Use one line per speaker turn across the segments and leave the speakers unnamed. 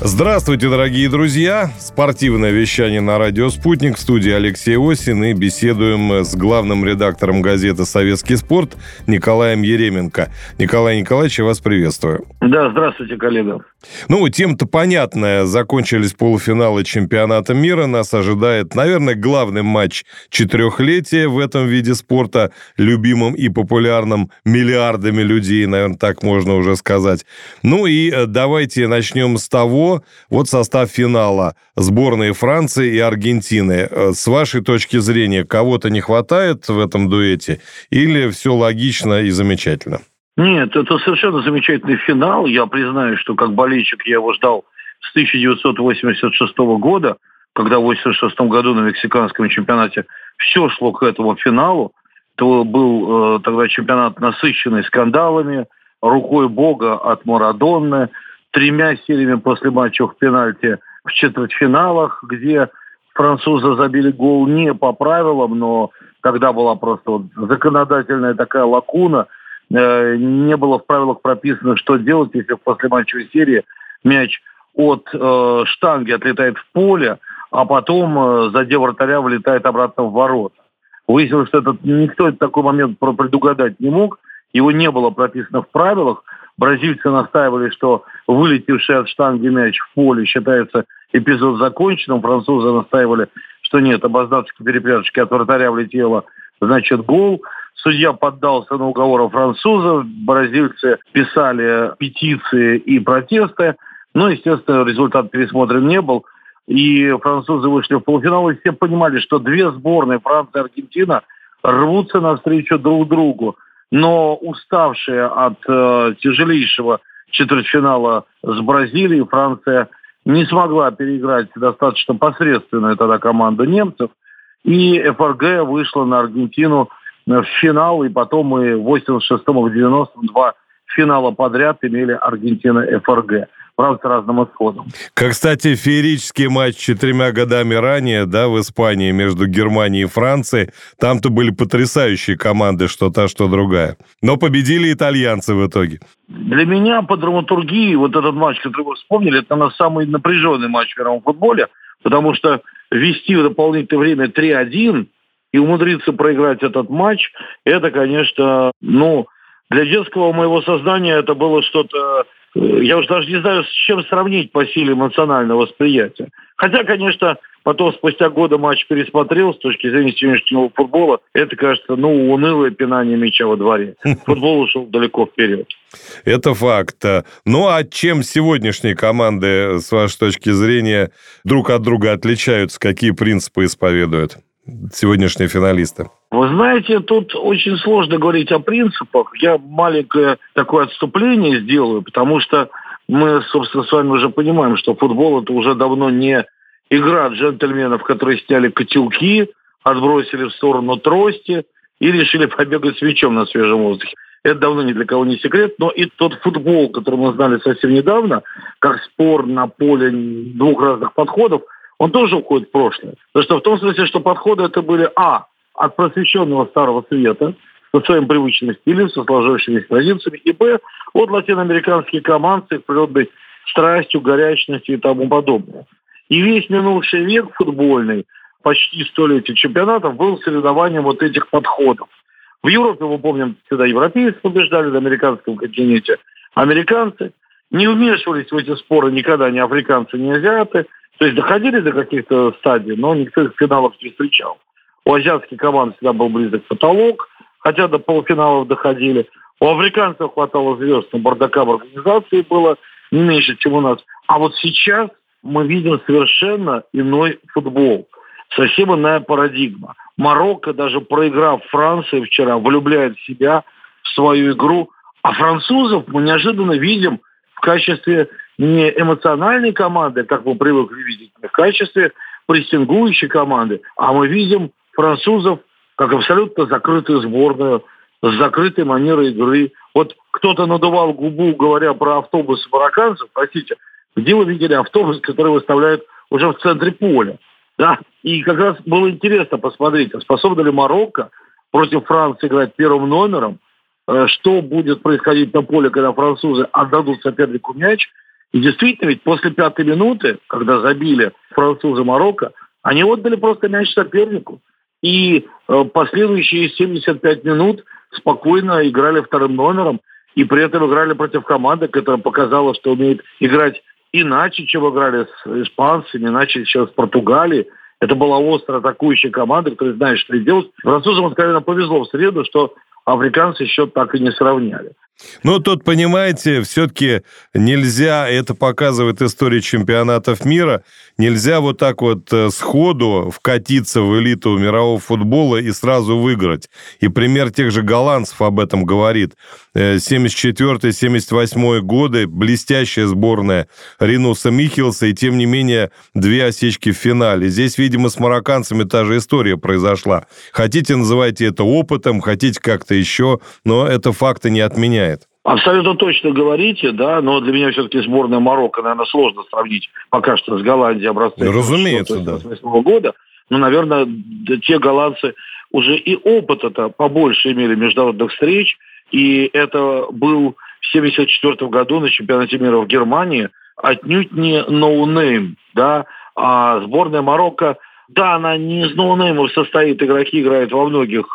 Здравствуйте, дорогие друзья! Спортивное вещание на радио «Спутник», в студии Алексей Осин, и беседуем с главным редактором газеты «Советский спорт» Николаем Еременко. Николай Николаевич, я вас приветствую.
Да, здравствуйте, коллега.
Тема-то понятная. Закончились полуфиналы чемпионата мира. Нас ожидает, наверное, главный матч четырехлетия в этом виде спорта, любимым и популярным миллиардами людей, наверное, так можно уже сказать. Давайте начнем с того, состав финала сборной Франции и Аргентины. С вашей точки зрения, кого-то не хватает в этом дуэте или все логично и замечательно?
Нет, это совершенно замечательный финал. Я признаю, что как болельщик я его ждал с 1986 года, когда в 1986 году на мексиканском чемпионате все шло к этому финалу. Это был тогда чемпионат, насыщенный скандалами, рукой бога от Марадонны, 3 сериями после матча в пенальти в четвертьфиналах, где французы забили гол не по правилам, но тогда была просто законодательная такая лакуна. Не было в правилах прописано, что делать, если в послематчевой серии мяч от штанги отлетает в поле, а потом, задев вратаря, вылетает обратно в ворота. Выяснилось, что никто такой момент предугадать не мог, его не было прописано в правилах. Бразильцы настаивали, что вылетевший от штанги мяч в поле считается эпизод законченным. Французы настаивали, что нет, обозначка перепряточки от вратаря влетела, значит гол. Судья поддался на уговоры французов. Бразильцы писали петиции и протесты. Естественно, результат пересмотрен не был. И французы вышли в полуфинал, и все понимали, что две сборные, Франция и Аргентина, рвутся навстречу друг другу. Но уставшие от тяжелейшего четвертьфинала с Бразилией, Франция не смогла переиграть достаточно посредственную тогда команду немцев. И ФРГ вышла на Аргентину в финал, и потом и в 86-м и в 90-м 2 финала подряд имели Аргентина и ФРГ. Правда, с разным исходом.
Как, кстати, феерический матч 4 годами ранее, в Испании между Германией и Францией. Там-то были потрясающие команды, что та, что другая. Но победили итальянцы в итоге.
Для меня по драматургии этот матч, который вы вспомнили, это самый напряженный матч в мировом футболе, потому что вести в дополнительное время 3-1 и умудриться проиграть этот матч, это, конечно, для детского моего сознания это было что-то. Я уже даже не знаю, с чем сравнить по силе эмоционального восприятия. Хотя, конечно, потом спустя годы матч пересмотрел с точки зрения сегодняшнего футбола. Это, кажется, унылое пинание мяча во дворе. Футбол ушел далеко вперед.
Это факт. А чем сегодняшние команды, с вашей точки зрения, друг от друга отличаются? Какие принципы исповедуют сегодняшние финалисты?
Вы знаете, тут очень сложно говорить о принципах. Я маленькое такое отступление сделаю, потому что мы, собственно, с вами уже понимаем, что футбол – это уже давно не игра джентльменов, которые сняли котелки, отбросили в сторону трости и решили побегать с мячом на свежем воздухе. Это давно ни для кого не секрет, но и тот футбол, который мы знали совсем недавно, как спор на поле 2 разных подходов, он тоже уходит в прошлое. Потому что в том смысле, что подходы это были от просвещенного Старого Света, со своим привычным стилем, со сложившимися традициями, и от латиноамериканских команд с их природной страстью, горячностью и тому подобное. И весь минувший век футбольный, почти столетие чемпионатов, был соревнованием этих подходов. В Европе, мы помним, всегда европейцы побеждали, на американском континенте американцы. Не вмешивались в эти споры никогда ни африканцы, ни азиаты. То есть доходили до каких-то стадий, но никто их в финалах не встречал. У азиатских команд всегда был близок потолок, хотя до полуфиналов доходили. У африканцев хватало звезд, но бардака в организации было не меньше, чем у нас. А сейчас мы видим совершенно иной футбол. Совсем иная парадигма. Марокко, даже проиграв Франции вчера, влюбляет себя в свою игру. А французов мы неожиданно видим в качестве не эмоциональной команды, как мы привыкли видеть, а в качестве прессингующей команды. А мы видим французов как абсолютно закрытую сборную, с закрытой манерой игры. Кто-то надувал губу, говоря про автобус марокканцев. Простите, где вы видели автобус, который выставляют уже в центре поля? Да? И как раз было интересно посмотреть, способна ли Марокко против Франции играть первым номером, что будет происходить на поле, когда французы отдадут сопернику мяч, И действительно, ведь после 5-й минуты, когда забили французы Марокко, они отдали просто мяч сопернику. И последующие 75 минут спокойно играли вторым номером, и при этом играли против команды, которая показала, что умеет играть иначе, чем играли с испанцами, иначе, чем с Португалией. Это была остро атакующая команда, которая знает, что делать. Французам, откровенно, повезло в среду, что африканцы счет так и не сравняли.
Ну, тут, понимаете, все-таки нельзя, это показывает история чемпионатов мира, нельзя вот так вот сходу вкатиться в элиту мирового футбола и сразу выиграть. И пример тех же голландцев об этом говорит. 74-78 годы, блестящая сборная Ринуса Михелса, и тем не менее 2 осечки в финале. Здесь, видимо, с марокканцами та же история произошла. Хотите, называйте это опытом, хотите как-то еще, но это факты не отменяет.
Абсолютно точно говорите, да, но для меня все-таки сборная Марокко, наверное, сложно сравнить пока что с Голландией образца 1988 года. Но, наверное, те голландцы уже и опыта-то побольше имели международных встреч, и это был в 1974 году на чемпионате мира в Германии отнюдь не ноунейм, да, а сборная Марокко, да, она не из ноунеймов состоит, игроки играют во многих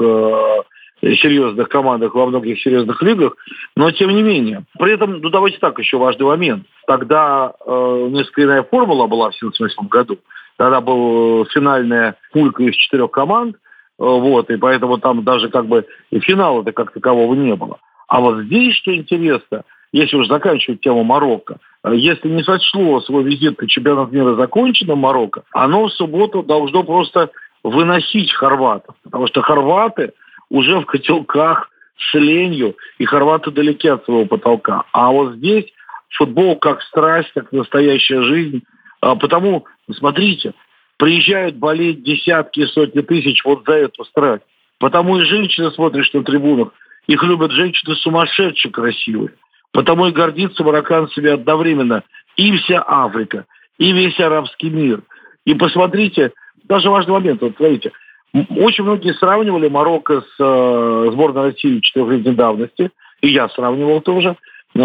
серьезных командах, во многих серьезных лигах, но тем не менее. При этом, ну давайте так, еще важный момент. Тогда несколько иная формула была в 1978 году. Тогда была финальная пулька из 4 команд, вот, и поэтому там даже как бы и финала-то как такового не было. А вот здесь, что интересно, если уж заканчивать тему Марокко, если не сочло свой визит к чемпионату мира законченным Марокко, оно в субботу должно просто выносить хорватов, потому что хорваты уже в котелках с ленью, и хорваты далеки от своего потолка. А вот здесь футбол как страсть, как настоящая жизнь. Потому, смотрите, приезжают болеть десятки и сотни тысяч вот за эту страсть. Потому и женщины, смотришь на трибунах, их любят женщины сумасшедшие красивые. Потому и гордится марокканцами одновременно и вся Африка, и весь арабский мир. И посмотрите, даже важный момент, вот смотрите, очень многие сравнивали Марокко с сборной России 4-летней давности, и я сравнивал тоже,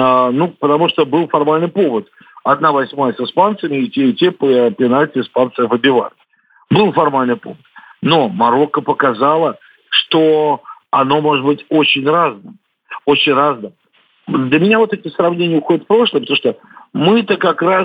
потому что был формальный повод. 1/8 с испанцами, и те по пенальти испанцы выбивали. Был формальный повод. Но Марокко показало, что оно может быть очень разным. Очень разным. Для меня вот эти сравнения уходят в прошлое, потому что мы-то как раз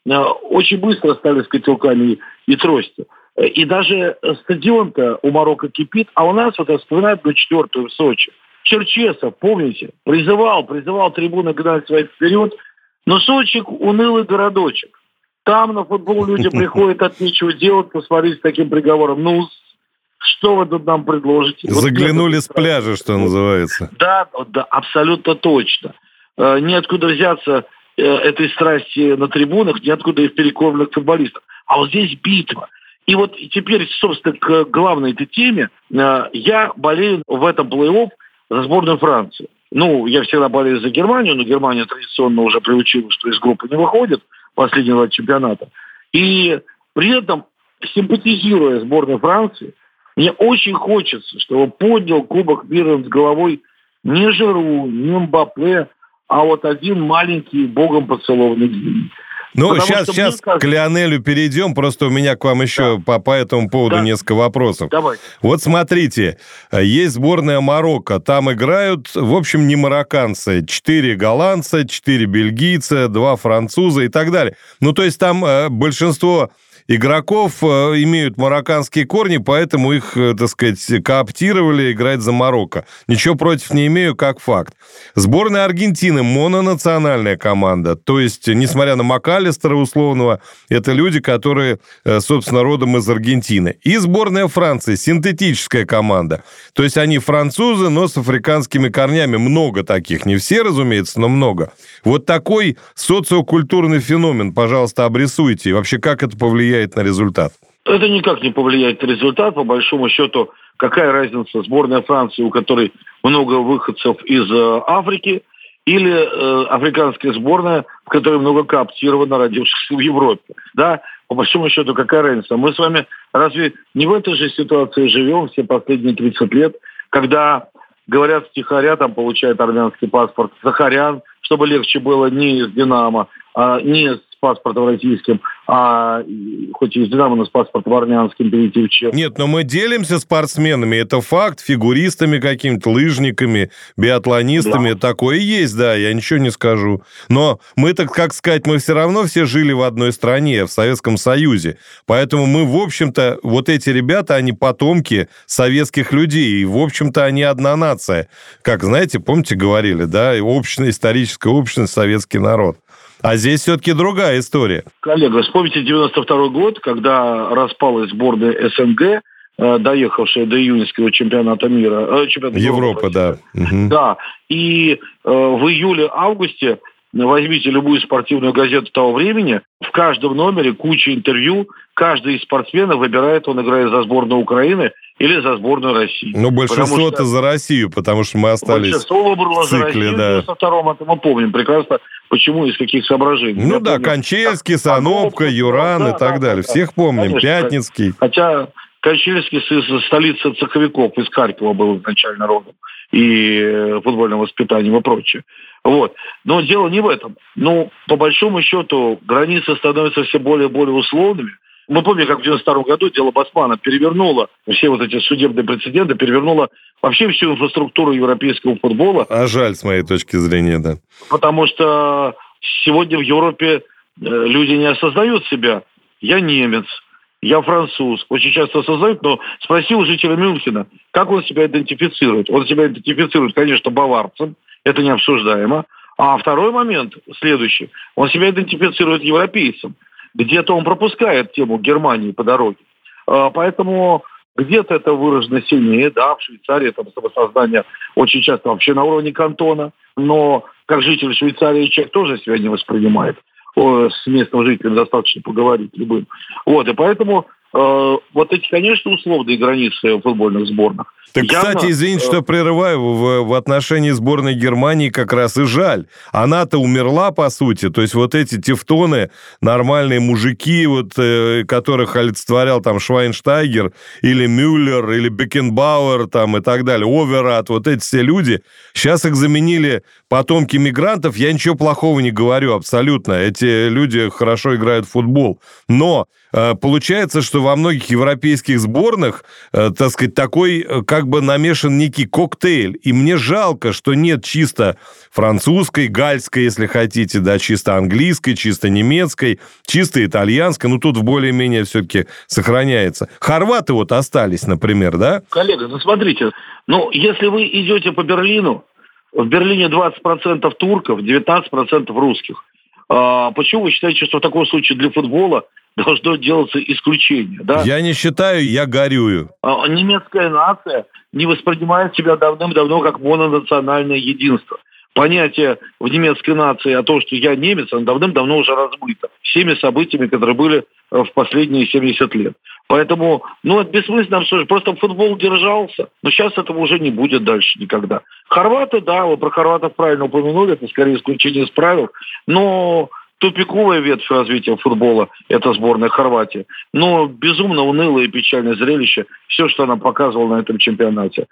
очень быстро стали с котелками и тростью. И даже стадион-то у Марокко кипит, а у нас, вот я вспоминаю, 4-ю в Сочи. Черчесов, помните, призывал трибуны гнать своих вперед, но Сочи унылый городочек. Там на футбол люди приходят от нечего делать, посмотреть с таким приговором. Ну, что вы тут нам предложите?
Заглянули с пляжа, что называется.
Да, абсолютно точно. Неоткуда взяться этой страсти на трибунах, неоткуда и в перекормленных футболистах. А вот здесь битва. И вот теперь, собственно, к главной этой теме. Я болею в этом плей-офф за сборную Франции. Ну, я всегда болею за Германию, но Германия традиционно уже приучилась, что из группы не выходит последнего 2 чемпионата. И при этом, симпатизируя сборной Франции, мне очень хочется, чтобы поднял Кубок мира над головой не Жиру, не Мбаппе, а вот один маленький богом поцелованный гений.
Ну, сейчас к Лионелю перейдем, просто у меня к вам еще по этому поводу несколько вопросов.
Давайте.
Вот смотрите, есть сборная Марокко, там играют, в общем, не марокканцы, 4 голландца, 4 бельгийца, 2 француза и так далее. Ну, то есть там большинство игроков имеют марокканские корни, поэтому их, так сказать, кооптировали играть за Марокко. Ничего против не имею, как факт. Сборная Аргентины – мононациональная команда. То есть, несмотря на МакАлистера условного, это люди, которые, собственно, родом из Аргентины. И сборная Франции – синтетическая команда. То есть, они французы, но с африканскими корнями. Много таких. Не все, разумеется, но много. Вот такой социокультурный феномен, пожалуйста, обрисуйте. И вообще, как это повлияет на результат?
Это никак не повлияет на результат. По большому счету, какая разница, сборная Франции, у которой много выходцев из Африки, или африканская сборная, в которой много кооптировано родившихся в Европе. Да, по большому счету, какая разница? Мы с вами разве не в этой же ситуации живем все последние 30 лет, когда, говорят, втихаря там получает армянский паспорт Захарян, чтобы легче было не из «Динамо», не с паспортом российским, хоть и из «Динамо», но с паспортом армянским перейти в ЧЕХ.
Нет, но мы делимся спортсменами, это факт, фигуристами какими-то, лыжниками, биатлонистами, такое есть, да, я ничего не скажу. Но мы, так как сказать, мы все равно все жили в одной стране, в Советском Союзе, поэтому мы, в общем-то, вот эти ребята, они потомки советских людей, и, в общем-то, они одна нация. Как, знаете, помните, говорили, да, историческая общность, советский народ. А здесь все-таки другая история.
Коллега, вспомните 92-й год, когда распалась сборная СНГ, доехавшая до июньского чемпионата мира.
Чемпионата Европы, да.
Да, и в июле-августе, возьмите любую спортивную газету того времени, в каждом номере куча интервью, каждый из спортсменов выбирает, он играет за сборную Украины или за сборную России.
Ну, большинство-то за Россию, потому что мы остались в цикле, да.
В 92-м, это мы помним прекрасно, почему, из каких соображений.
Ну да, Кончельский, Санопка, Юран и так далее. Всех помним, конечно, Пятницкий.
Хотя Кончельский из столицы цеховиков, из Харькова был изначально родом, и футбольное воспитание и прочее. Вот. Но дело не в этом. Ну, по большому счету, границы становятся все более и более условными. Мы помним, как в 92 году дело Басмана перевернуло все вот эти судебные прецеденты, перевернуло вообще всю инфраструктуру европейского футбола.
А жаль, с моей точки зрения, да.
Потому что сегодня в Европе люди не осознают себя. Я немец, я француз. Очень часто осознают, но спроси у жителя Мюнхена, как он себя идентифицирует. Он себя идентифицирует, конечно, баварцем, это необсуждаемо. А второй момент, следующий, он себя идентифицирует европейцем. Где-то он пропускает тему Германии по дороге. Поэтому где-то это выражено сильнее. Да, в Швейцарии там самосознание очень часто вообще на уровне кантона. Но как житель Швейцарии человек тоже себя не воспринимает. С местным жителем достаточно поговорить любым. Вот, и поэтому вот эти, конечно, условные границы футбольных сборных.
Так, кстати, извините, что прерываю, в отношении сборной Германии как раз и жаль. Она-то умерла, по сути. То есть вот эти тевтоны, нормальные мужики, вот, которых олицетворял там Швайнштайгер, или Мюллер, или Бекенбауэр, там, и так далее, Оверат, вот эти все люди, сейчас их заменили потомки мигрантов. Я ничего плохого не говорю абсолютно. Эти люди хорошо играют в футбол. Но получается, что во многих европейских сборных, так сказать, такой как бы намешан некий коктейль. И мне жалко, что нет чисто французской, гальской, если хотите, да, чисто английской, чисто немецкой, чисто итальянской. Ну, тут более-менее все-таки сохраняется. Хорваты вот остались, например, да?
Коллега, ну, смотрите. Ну, если вы идете по Берлину, в Берлине 20% турков, 19% русских. Почему вы считаете, что в таком случае для футбола должно делаться исключение? Да?
Я не считаю, я горюю.
Немецкая нация не воспринимает себя давным-давно как мононациональное единство. Понятие в немецкой нации о том, что я немец, оно давным-давно уже размыто всеми событиями, которые были в последние 70 лет. Поэтому, это бессмысленно обсуждать. Просто футбол держался, но сейчас этого уже не будет дальше никогда. Хорваты, да, вы про хорватов правильно упомянули, это скорее исключение из правил, но тупиковая ветвь развития футбола – это сборная Хорватии. Но безумно унылое и печальное зрелище, все, что она показывала на этом чемпионате.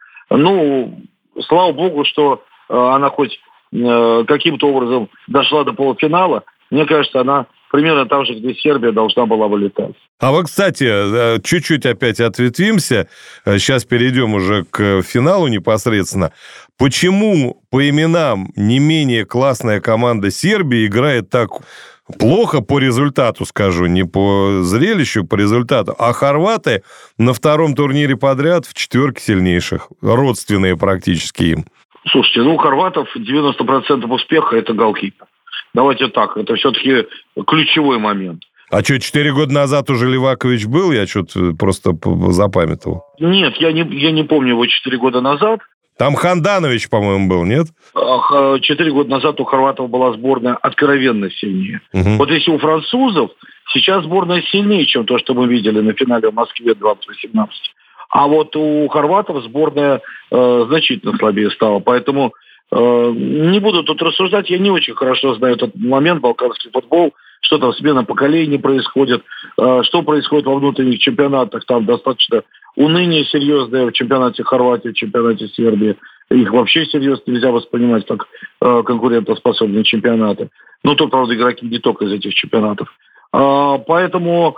Слава богу, что она хоть каким-то образом дошла до полуфинала. Мне кажется, она примерно там же, где Сербия должна была вылетать.
А вот, кстати, чуть-чуть опять ответвимся. Сейчас перейдем уже к финалу непосредственно. Почему по именам не менее классная команда Сербии играет так плохо по результату, скажу, не по зрелищу, по результату, а хорваты на втором турнире подряд в четверке сильнейших, родственные практически им?
Слушайте, у хорватов 90% успеха – это голкипер. Давайте так, это все-таки ключевой момент.
А что, 4 года назад уже Левакович был? Я что-то просто запамятовал.
Нет, я не помню его 4 года назад.
Там Ханданович, по-моему, был, нет?
4 года назад у хорватов была сборная откровенно сильнее. Угу. Вот если у французов сейчас сборная сильнее, чем то, что мы видели на финале в Москве 2018. А вот у хорватов сборная значительно слабее стала. Поэтому не буду тут рассуждать. Я не очень хорошо знаю этот момент, балканский футбол. Что там, смена поколений происходит. Что происходит во внутренних чемпионатах. Там достаточно уныние серьезное в чемпионате Хорватии, в чемпионате Сербии. Их вообще серьезно нельзя воспринимать как конкурентоспособные чемпионаты. Но тут, правда, игроки не только из этих чемпионатов. Поэтому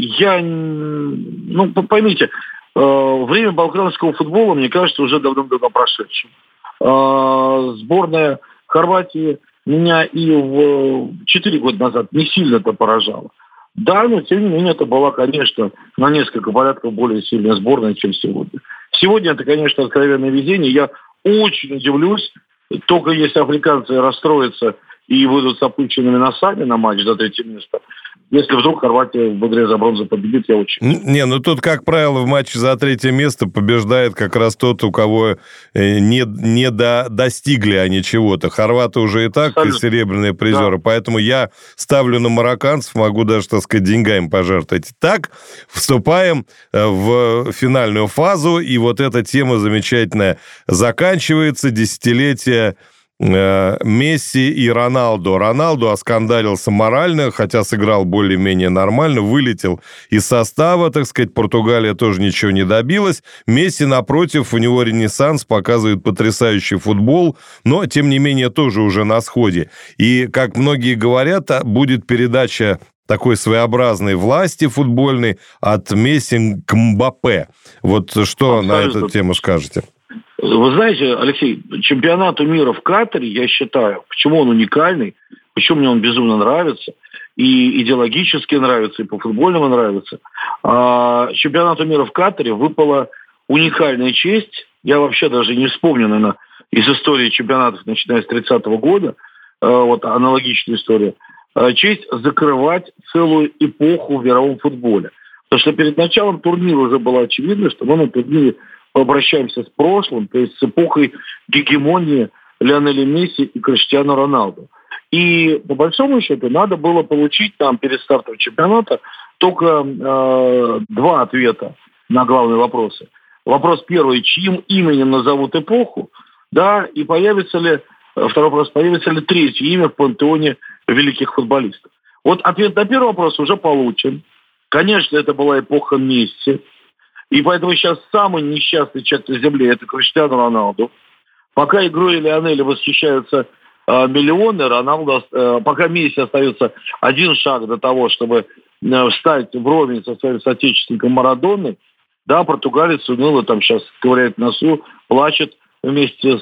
поймите, время балканского футбола, мне кажется, уже давным-давно прошедшим. Сборная Хорватии меня и 4 года назад не сильно-то поражала. Да, но тем не менее это была, конечно, на несколько порядков более сильная сборная, чем сегодня. Сегодня это, конечно, откровенное везение. Я очень удивлюсь, только если африканцы расстроятся и выйдут с опущенными носами на матч за 3 место. Если вдруг Хорватия в игре за бронзу победит, я очень...
Тут, как правило, в матче за 3 место побеждает как раз тот, у кого не достигли они чего-то. Хорваты уже и так серебряные призеры, да. Поэтому я ставлю на марокканцев, могу даже, так сказать, деньгами пожертвовать. Так, вступаем в финальную фазу, и вот эта тема замечательная заканчивается, десятилетие Месси и Роналду. Роналду оскандалился морально, хотя сыграл более-менее нормально, вылетел из состава, так сказать, Португалия тоже ничего не добилась. Месси, напротив, у него ренессанс, показывает потрясающий футбол, но, тем не менее, тоже уже на сходе. И, как многие говорят, будет передача такой своеобразной власти футбольной от Месси к Мбаппе. Вот что на эту тему скажете?
Вы знаете, Алексей, чемпионату мира в Катаре, я считаю, почему он уникальный, почему мне он безумно нравится, и идеологически нравится, и по-футбольному нравится. Чемпионату мира в Катаре выпала уникальная честь, я вообще даже не вспомню, наверное, из истории чемпионатов, начиная с 30-го года, аналогичная история, честь закрывать целую эпоху в мировом футболе. Потому что перед началом турнира уже было очевидно, что мы на турнире обращаемся с прошлым, то есть с эпохой гегемонии Лионеля Месси и Криштиану Роналду. И по большому счету надо было получить там перед стартом чемпионата только 2 ответа на главные вопросы. Вопрос первый: чьим именем назовут эпоху, да, и появится ли, второй вопрос, появится ли 3-е имя в пантеоне великих футболистов. Вот ответ на первый вопрос уже получен. Конечно, это была эпоха Месси. И поэтому сейчас самый несчастный человек на земле – это Криштиану Роналду. Пока игрой Лионеля восхищаются миллионы, пока Месси остается 1 шаг до того, чтобы встать вровень со своим соотечественником Марадоной, да, португалец уныло там сейчас ковыряет носу, плачет вместе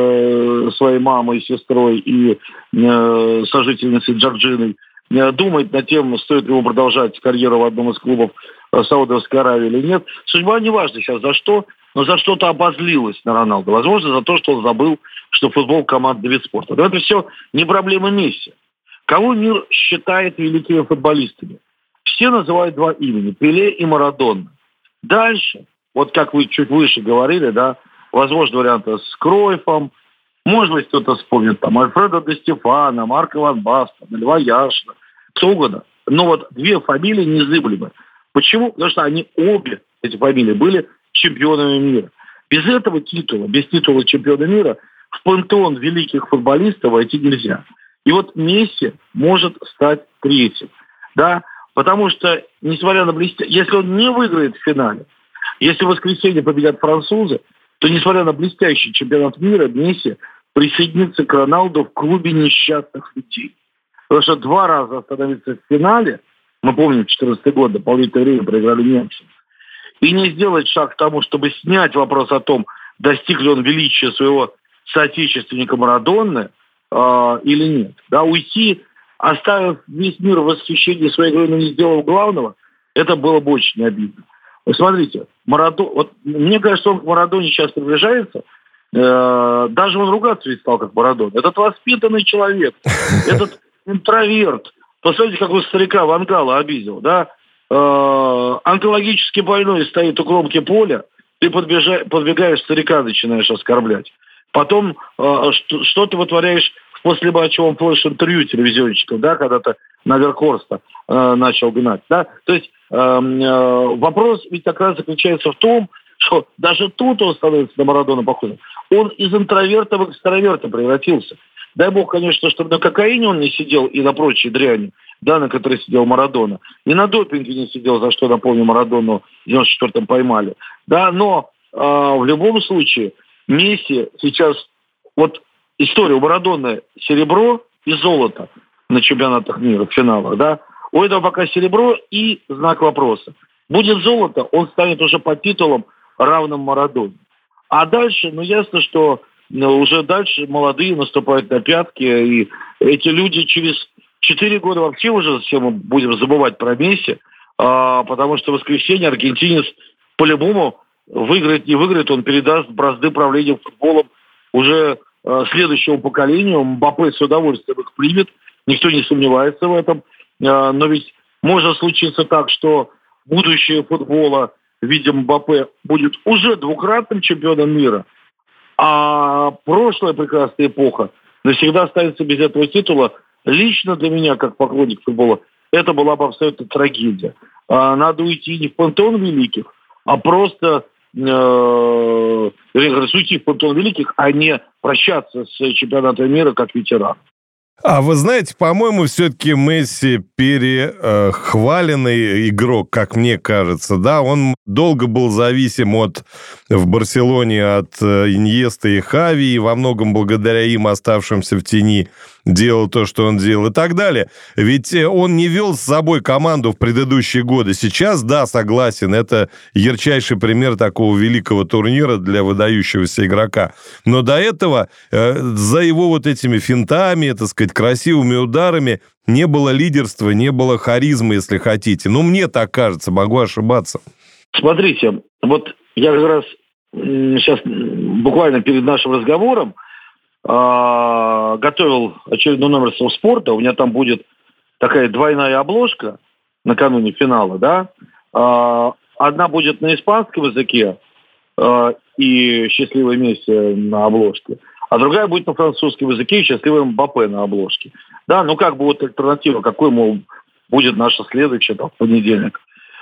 с своей мамой, сестрой и сожительницей Джорджиной, думает над тем, стоит ли ему продолжать карьеру в одном из клубов Саудовской Аравии или нет. Судьба не важна сейчас за что, но за что-то обозлилась на Роналду. Возможно, за то, что он забыл, что футбол – командный вид спорта. Но это все не проблема Месси. Кого мир считает великими футболистами? Все называют 2 имени – Пеле и Марадона. Дальше, вот как вы чуть выше говорили, да, возможно, варианты с Кройфом, может быть, кто-то вспомнит там Альфредо Де Стефано, Марко ван Бастен, Льва Яшина, кто угодно. Но вот 2 фамилии незыблемы. Почему? Потому что они обе, эти фамилии, были чемпионами мира. Без этого титула, без титула чемпиона мира, в пантеон великих футболистов войти нельзя. И вот Месси может стать 3-м. Да? Потому что, несмотря на если он не выиграет в финале, если в воскресенье победят французы, то, несмотря на блестящий чемпионат мира, Месси присоединится к Роналду в клубе несчастных людей. Потому что 2 раза остановиться в финале, мы помним, 2014 год, дополнительное время проиграли немцам, и не сделать шаг к тому, чтобы снять вопрос о том, достиг ли он величия своего соотечественника Марадонны или нет. Да, уйти, оставив весь мир в восхищении своей игрой, но не сделав главного, это было бы очень обидно. Вы смотрите, мне кажется, он к Марадоне сейчас приближается. Даже он ругаться ведь стал как Марадона. Этот воспитанный человек, этот интроверт. Посмотрите, как вы старика Ван Гала обидел, да? Онкологически больной стоит у кромки поля, ты подбегаешь, старика начинаешь оскорблять. Потом что ты вытворяешь в послематчевом флеш-интервью телевизионщиков, да, когда ты на Верхорста начал гнать, да? То есть вопрос ведь как раз заключается в том, что даже тут он становится на Марадона похожим. Он из интроверта в экстраверта превратился. Дай бог, конечно, чтобы на кокаине он не сидел и на прочей дряни. да, на которой сидел Марадона. И на допинге не сидел, за что, напомню, Марадону в 94-м поймали. Да, но в любом случае Месси сейчас... Вот история у Марадоны серебро и золото на чемпионатах мира, в финалах, да. У этого пока серебро и знак вопроса. Будет золото, он станет уже по титулам равным Марадоне. А дальше, ясно, что уже дальше молодые наступают на пятки, и эти люди через 4 года вообще уже все мы будем забывать про Месси, потому что в воскресенье аргентинец по-любому выиграет, не выиграет, он передаст бразды правления футболом уже следующему поколению. Мбаппе с удовольствием их примет, никто не сомневается в этом. Но ведь может случиться так, что будущее футбола в виде Мбаппе будет уже двукратным чемпионом мира, а прошлая прекрасная эпоха навсегда останется без этого титула. Лично для меня, как поклонник футбола, это была бы абсолютно трагедия. Надо уйти не в пантеон великих, а просто уйти в пантеон великих, а не прощаться с чемпионатом мира как ветеран.
А вы знаете, по-моему, все-таки Месси перехваленный игрок, как мне кажется, да, он долго был зависим в Барселоне от Иньеста и Хави, и во многом благодаря им, оставшимся в тени, делал то, что он делал и так далее. Ведь он не вел с собой команду в предыдущие годы. Сейчас, да, согласен, это ярчайший пример такого великого турнира для выдающегося игрока. Но до этого за его этими финтами, так сказать, красивыми ударами не было лидерства, не было харизмы, если хотите. Мне так кажется, могу ошибаться.
Смотрите, я как раз сейчас буквально перед нашим разговором готовил очередной номер «Совспорта». У меня там будет такая двойная обложка накануне финала, да. Одна будет на испанском языке и «Счастливое Месси» на обложке, а другая будет на французском языке и «Счастливое Мбаппе» на обложке. Да, альтернатива, какой, будет наша следующая, в понедельник.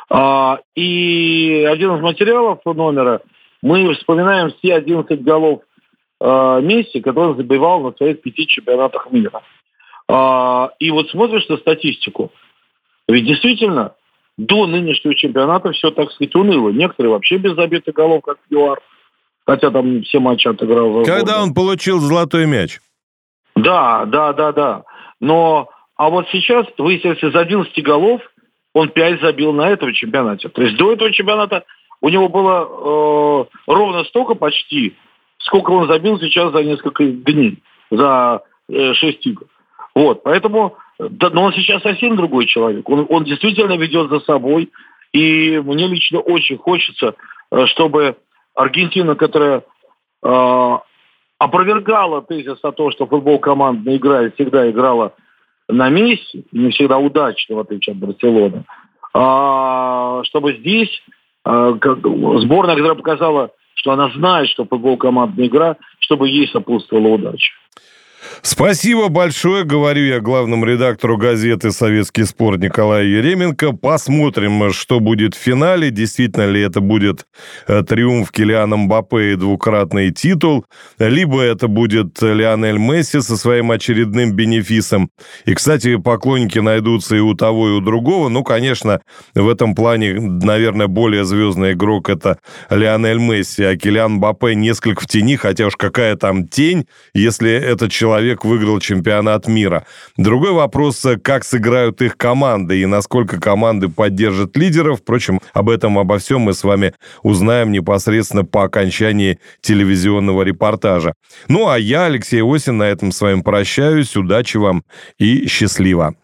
И один из материалов номера мы вспоминаем все 11 голов Месси, который он забивал на своих 5 чемпионатах мира. И смотришь на статистику, ведь действительно до нынешнего чемпионата все, так сказать, уныло. Некоторые вообще без забитых голов, как ЮАР, хотя там все матчи отыграл.
Когда он получил золотой мяч?
Да. Но, сейчас выяснилось, из 11 голов он 5 забил на этом чемпионате. То есть до этого чемпионата у него было ровно столько почти, сколько он забил сейчас за несколько дней, за 6 игр. Поэтому, но он сейчас совсем другой человек. Он действительно ведет за собой. И мне лично очень хочется, чтобы Аргентина, которая опровергала тезис о том, что футбол командная игра и всегда играла на Месси, не всегда удачно, в отличие от Барселоны, чтобы здесь сборная, которая показала, что она знает, что футбол командная игра, чтобы ей сопутствовала удача.
Спасибо большое, говорю я главному редактору газеты «Советский спорт» Николаю Еременко. Посмотрим, что будет в финале. Действительно ли это будет триумф Килиана Мбаппе и двукратный титул, либо это будет Лионель Месси со своим очередным бенефисом. И, кстати, поклонники найдутся и у того, и у другого. Конечно, в этом плане, наверное, более звездный игрок — это Лионель Месси, а Килиан Мбаппе несколько в тени, хотя уж какая там тень, если этот человек выиграл чемпионат мира. Другой вопрос, как сыграют их команды и насколько команды поддержат лидеров. Впрочем, обо всем мы с вами узнаем непосредственно по окончании телевизионного репортажа. А я, Алексей Осин, на этом с вами прощаюсь. Удачи вам и счастливо.